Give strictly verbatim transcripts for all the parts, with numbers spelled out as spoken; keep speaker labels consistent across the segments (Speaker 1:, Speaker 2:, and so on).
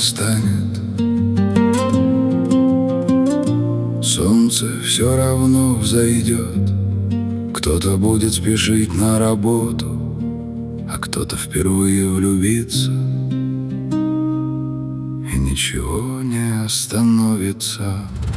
Speaker 1: настанет. Солнце все равно взойдет. Кто-то будет спешить на работу, а кто-то впервые влюбится, и ничего не остановится.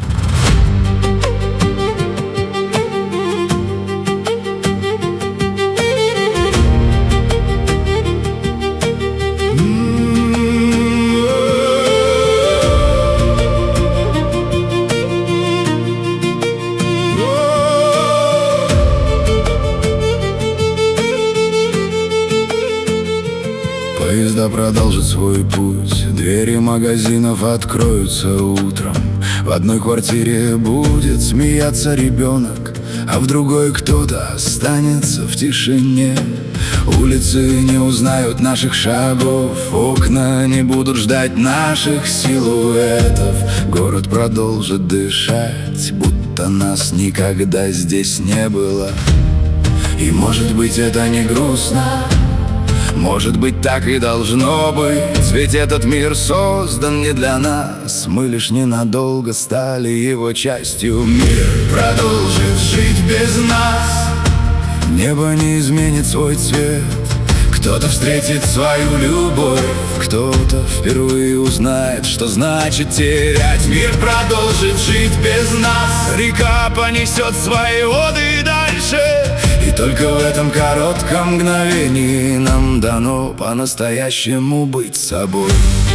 Speaker 1: Поезда продолжат свой путь, двери магазинов откроются утром. В одной квартире будет смеяться ребенок, а в другой кто-то останется в тишине. Улицы не узнают наших шагов, окна не будут ждать наших силуэтов. Город продолжит дышать, будто нас никогда здесь не было. И может быть это не грустно, может быть, так и должно быть, ведь этот мир создан не для нас. Мы лишь ненадолго стали его частью. Мир продолжит жить без нас, небо не изменит свой цвет. Кто-то встретит свою любовь, кто-то впервые узнает, что значит терять. Мир продолжит жить без нас, река понесет свои воды дальше. И только в этом коротком мгновении нам дано по-настоящему быть собой.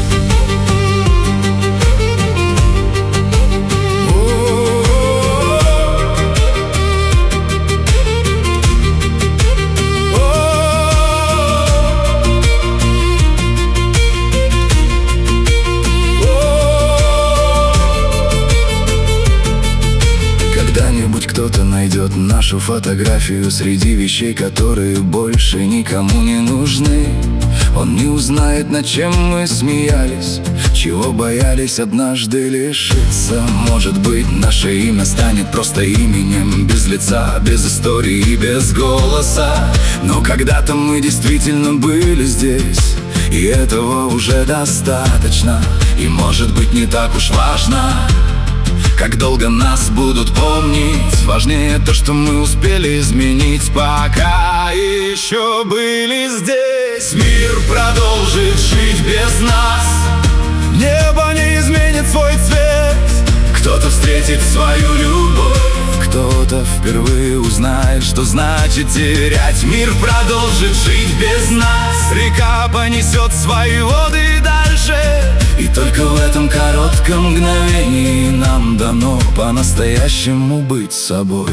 Speaker 1: Когда-нибудь кто-то найдет нашу фотографию среди вещей, которые больше никому не нужны. Он не узнает, над чем мы смеялись, чего боялись однажды лишиться. Может быть, наше имя станет просто именем, без лица, без истории и без голоса. Но когда-то мы действительно были здесь, и этого уже достаточно. И может быть, не так уж важно, как долго нас будут помнить. Важнее то, что мы успели изменить, пока еще были здесь. Мир продолжит жить без нас, небо не изменит свой цвет. Кто-то встретит свою любовь, кто-то впервые узнает, что значит терять. Мир продолжит жить без нас, река понесет свои воды дальше. И только в этом коротком мгновении нам дано по-настоящему быть собой.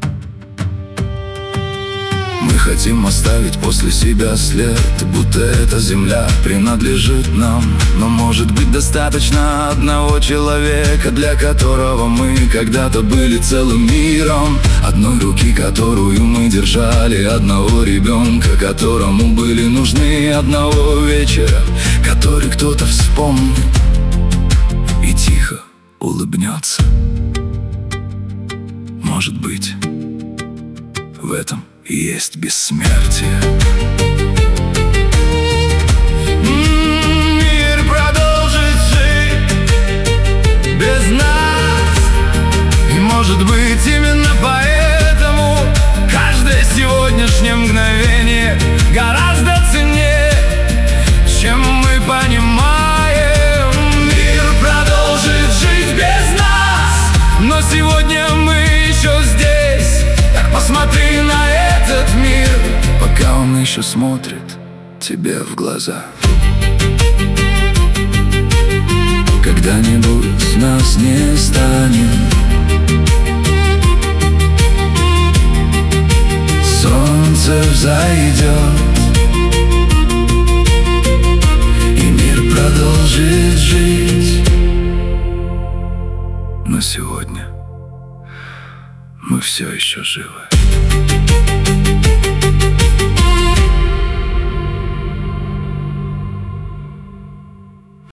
Speaker 1: Мы хотим оставить после себя след, будто эта земля принадлежит нам. Но может быть достаточно одного человека, для которого мы когда-то были целым миром. Одной руки, которую мы держали, одного ребенка, которому были нужны, одного вечера, который кто-то вспомнит и тихо улыбнется. Может быть, в этом и есть бессмертие. Мир продолжит жить без нас, и может быть именно поэтому каждое сегодняшнее мгновение гораздо ценнее, чем мы понимаем. Мир продолжит жить без нас, но сегодня мы еще здесь. Так посмотри на этот мир, пока он еще смотрит тебе в глаза. Когда-нибудь нас не станет, солнце взойдет, и мир продолжит жить. Но сегодня мы все еще живы.